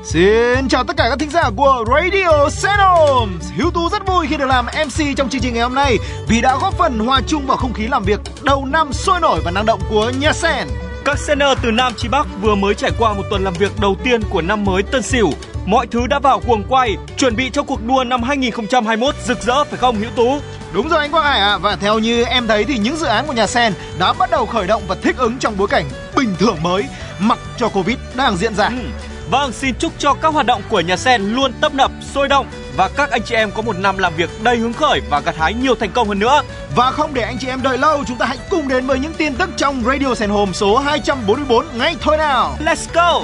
Xin chào tất cả các thính giả của Radio Senom. Hiếu Tú rất vui khi được làm MC trong chương trình ngày hôm nay vì đã góp phần hòa chung vào không khí làm việc đầu năm sôi nổi và năng động của nhà sen. Các sener từ Nam chí Bắc vừa mới trải qua một tuần làm việc đầu tiên của năm mới Tân Sửu. Mọi thứ đã vào guồng quay, chuẩn bị cho cuộc đua năm 2021 rực rỡ phải không Hiếu Tú? Đúng rồi anh Quang Hải ạ. Và theo như em thấy thì những dự án của nhà sen đã bắt đầu khởi động và thích ứng trong bối cảnh bình thường mới mặc cho Covid đang diễn ra. Vâng, xin chúc cho các hoạt động của nhà sen luôn tấp nập, sôi động và các anh chị em có một năm làm việc đầy hứng khởi và gặt hái nhiều thành công hơn nữa. Và không để anh chị em đợi lâu, chúng ta hãy cùng đến với những tin tức trong Radio Sen Home số 244 ngay thôi nào. Let's go!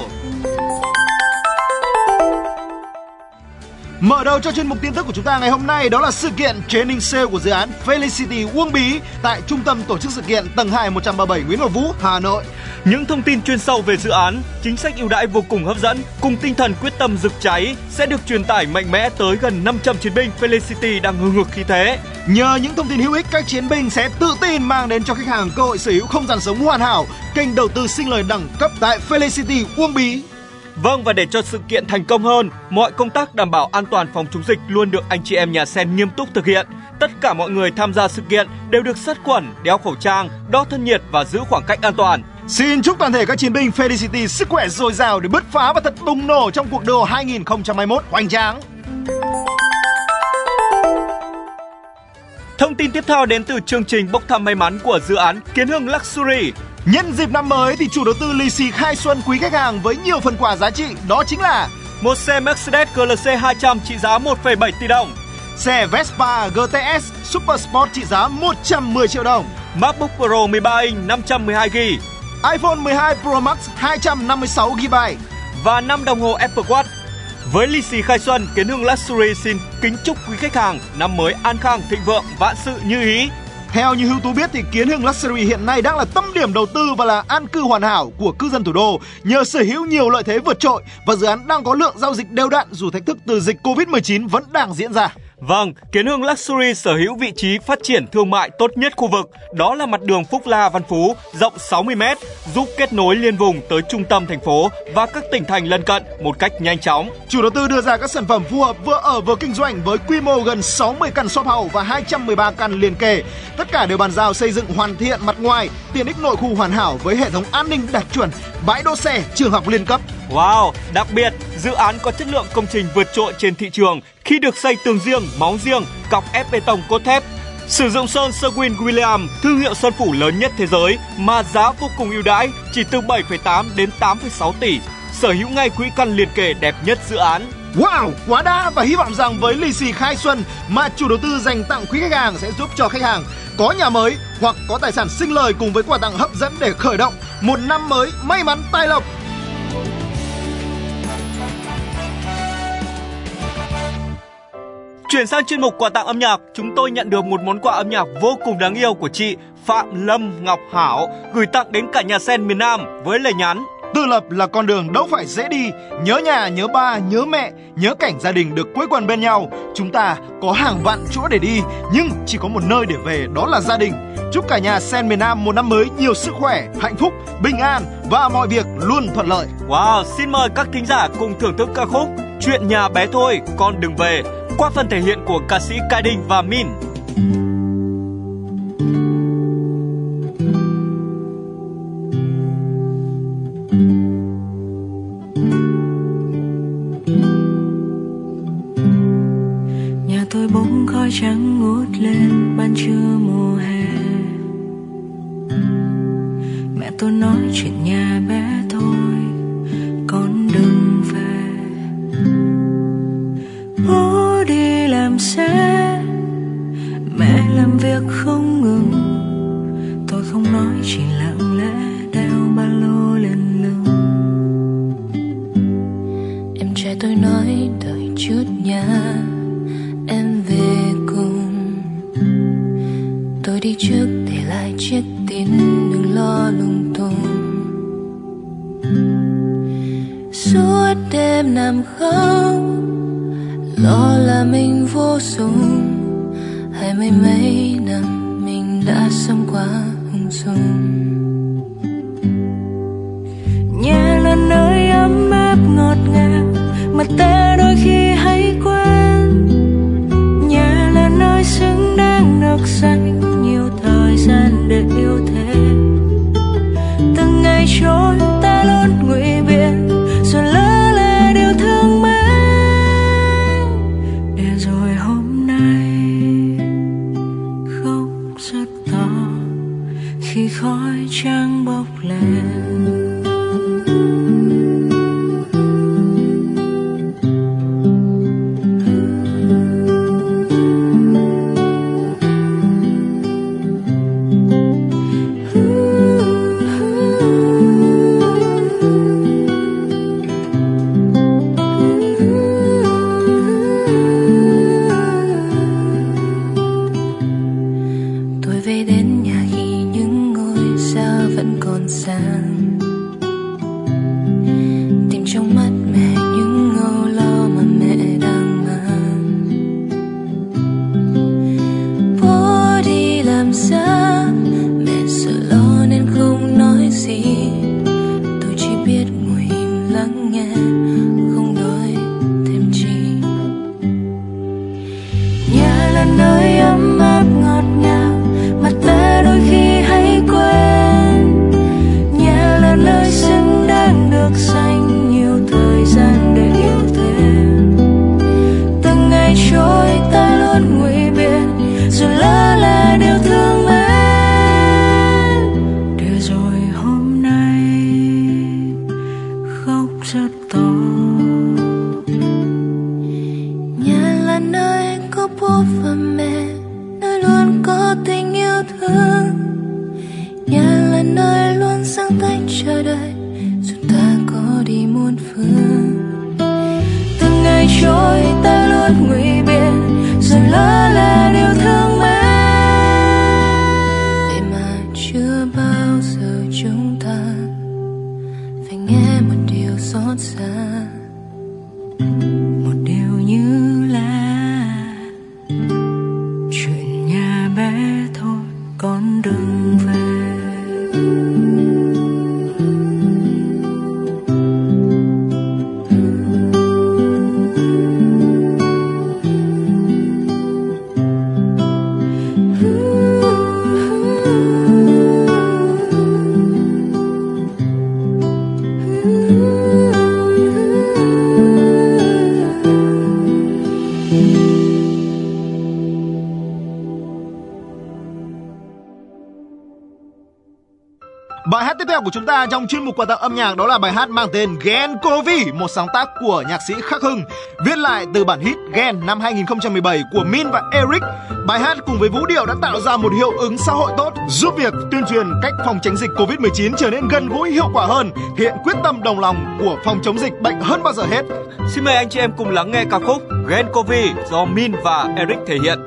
Mở đầu cho chuyên mục tin tức của chúng ta ngày hôm nay đó là sự kiện training sale của dự án Felicity Uông Bí tại Trung tâm Tổ chức Sự kiện tầng 2 137 Nguyễn Ngọc Vũ, Hà Nội. Những thông tin chuyên sâu về dự án, chính sách ưu đãi vô cùng hấp dẫn cùng tinh thần quyết tâm rực cháy sẽ được truyền tải mạnh mẽ tới gần 500 chiến binh Felicity đang hừng hực khí thế. Nhờ những thông tin hữu ích, các chiến binh sẽ tự tin mang đến cho khách hàng cơ hội sở hữu không gian sống hoàn hảo, kênh đầu tư sinh lời đẳng cấp tại Felicity Uông Bí. Vâng, và để cho sự kiện thành công hơn, mọi công tác đảm bảo an toàn phòng chống dịch luôn được anh chị em nhà sen nghiêm túc thực hiện. Tất cả mọi người tham gia sự kiện đều được sát khuẩn, đeo khẩu trang, đo thân nhiệt và giữ khoảng cách an toàn. Xin chúc toàn thể các chiến binh Felicity sức khỏe dồi dào để bứt phá và thật bùng nổ trong cuộc đua 2021 hoành tráng. Thông tin tiếp theo đến từ chương trình bốc thăm may mắn của dự án Kiến Hưng Luxury. Nhân dịp năm mới thì chủ đầu tư lì xì khai xuân quý khách hàng với nhiều phần quà giá trị, đó chính là một xe Mercedes GLC 200 trị giá 1,7 tỷ đồng, xe Vespa GTS Super Sport trị giá 110 triệu đồng, MacBook Pro 13 inch 512GB, iPhone 12 Pro Max 256GB và 5 đồng hồ Apple Watch. Với lì xì khai xuân, Kiến Hưng Luxury xin kính chúc quý khách hàng năm mới an khang, thịnh vượng, vạn sự như ý. Theo như Hữu Tú biết thì Kiến Hưng Luxury hiện nay đang là tâm điểm đầu tư và là an cư hoàn hảo của cư dân thủ đô nhờ sở hữu nhiều lợi thế vượt trội và dự án đang có lượng giao dịch đều đặn dù thách thức từ dịch Covid-19 vẫn đang diễn ra. Vâng, Kiến Hưng Luxury sở hữu vị trí phát triển thương mại tốt nhất khu vực, đó là mặt đường Phúc La Văn Phú, rộng 60m, giúp kết nối liên vùng tới trung tâm thành phố và các tỉnh thành lân cận một cách nhanh chóng. Chủ đầu tư đưa ra các sản phẩm phù hợp vừa ở vừa kinh doanh với quy mô gần 60 căn shop house và 213 căn liền kề. Tất cả đều bàn giao xây dựng hoàn thiện mặt ngoài, tiện ích nội khu hoàn hảo với hệ thống an ninh đạt chuẩn, bãi đỗ xe, trường học liên cấp. Wow, đặc biệt, dự án có chất lượng công trình vượt trội trên thị trường khi được xây tường riêng, móng riêng, cọc ép bê tông cốt thép. Sử dụng sơn Sherwin-Williams, thương hiệu sơn phủ lớn nhất thế giới mà giá vô cùng ưu đãi, chỉ từ 7,8 đến 8,6 tỷ. Sở hữu ngay quỹ căn liền kề đẹp nhất dự án. Wow, quá đã, và hy vọng rằng với lì xì khai xuân mà chủ đầu tư dành tặng quý khách hàng sẽ giúp cho khách hàng có nhà mới hoặc có tài sản sinh lời cùng với quà tặng hấp dẫn để khởi động một năm mới may mắn tài lộc. Chuyển sang chuyên mục quà tặng âm nhạc, chúng tôi nhận được một món quà âm nhạc vô cùng đáng yêu của chị Phạm Lâm Ngọc Hảo gửi tặng đến cả nhà sen miền Nam với lời nhắn: Tự lập là con đường đâu phải dễ đi, nhớ nhà, nhớ ba, nhớ mẹ, nhớ cảnh gia đình được quây quần bên nhau. Chúng ta có hàng vạn chỗ để đi, nhưng chỉ có một nơi để về, đó là gia đình. Chúc cả nhà sen miền Nam một năm mới nhiều sức khỏe, hạnh phúc, bình an và mọi việc luôn thuận lợi. Wow, xin mời các thính giả cùng thưởng thức ca khúc Chuyện nhà bé thôi, con đừng về qua phần thể hiện của ca sĩ Kai Đinh và Min. Nhà tôi bỗng khói trắng ngút lên ban trưa mùa hè. Mẹ tôi nói chuyện nhà bé thôi, con đừng về. Bố đi làm xe, mẹ làm việc không ngừng. Tôi không nói, chỉ lặng lẽ đeo ba lô lên lưng. Em trai tôi nói đợi chút nha, em về cùng. Tôi đi trước để lại chiếc tin đừng lo lung tung. Suốt đêm nằm khóc, lo là mình vô dụng. Hai mươi mấy năm mình đã sống quá hung dung. Nhà là nơi ấm áp ngọt ngào, Mà ta đôi khi hay quên, nhà là nơi xứng đáng được dành nhiều thời gian để yêu thêm. Từng ngày trôi ta luôn ngụy biện, rồi lỡ là điều thương mến. Để rồi hôm nay khóc rất to khi khói trắng bốc lên. Bài hát tiếp theo của chúng ta trong chuyên mục quà tặng âm nhạc đó là bài hát mang tên Ghen Covid, một sáng tác của nhạc sĩ Khắc Hưng, viết lại từ bản hit Ghen năm 2017 của Min và Eric. Bài hát cùng với vũ điệu đã tạo ra một hiệu ứng xã hội tốt, giúp việc tuyên truyền cách phòng tránh dịch Covid-19 trở nên gần gũi hiệu quả hơn, thể hiện quyết tâm đồng lòng của phòng chống dịch bệnh hơn bao giờ hết. Xin mời anh chị em cùng lắng nghe ca khúc Ghen Covid do Min và Eric thể hiện.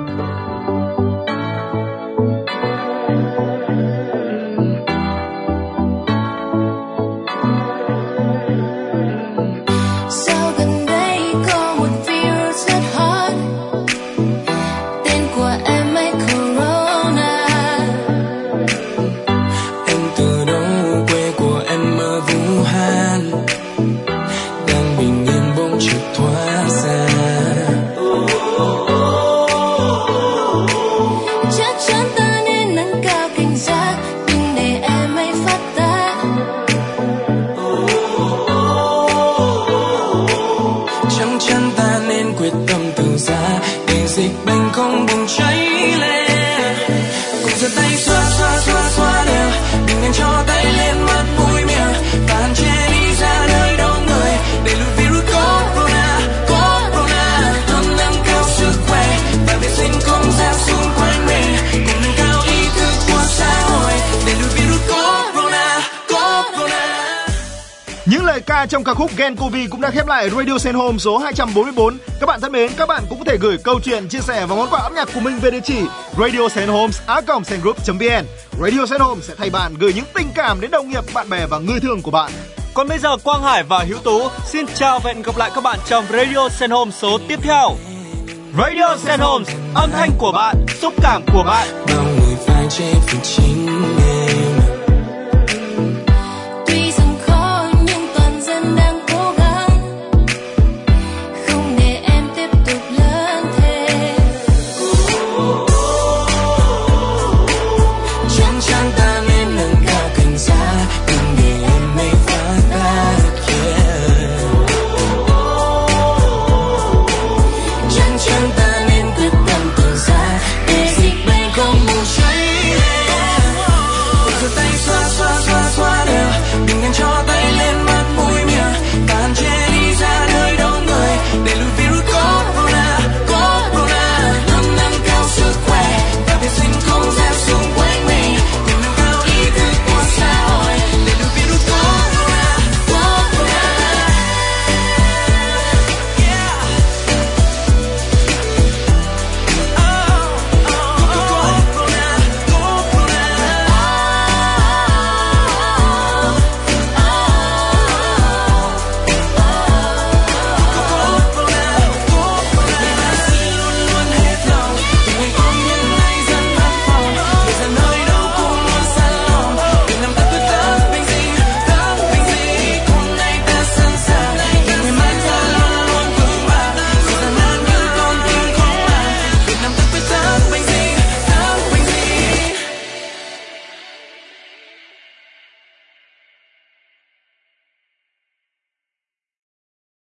Trong ca khúc Ghen Covid cũng đã khép lại Radio Sen Home số 244. Các bạn thân mến, các bạn cũng có thể gửi câu chuyện, chia sẻ và món quà âm nhạc của mình về địa chỉ radiosenhomes@sengroup.vn. Radio Sen Home sẽ thay bạn gửi những tình cảm đến đồng nghiệp, bạn bè và người thương của bạn. Còn bây giờ Quang Hải và Hữu Tú xin chào và hẹn gặp lại các bạn trong Radio Sen Home số tiếp theo. Radio Sen Home, âm thanh của bạn, xúc cảm của bạn. Bao người phải chết vì chính mình.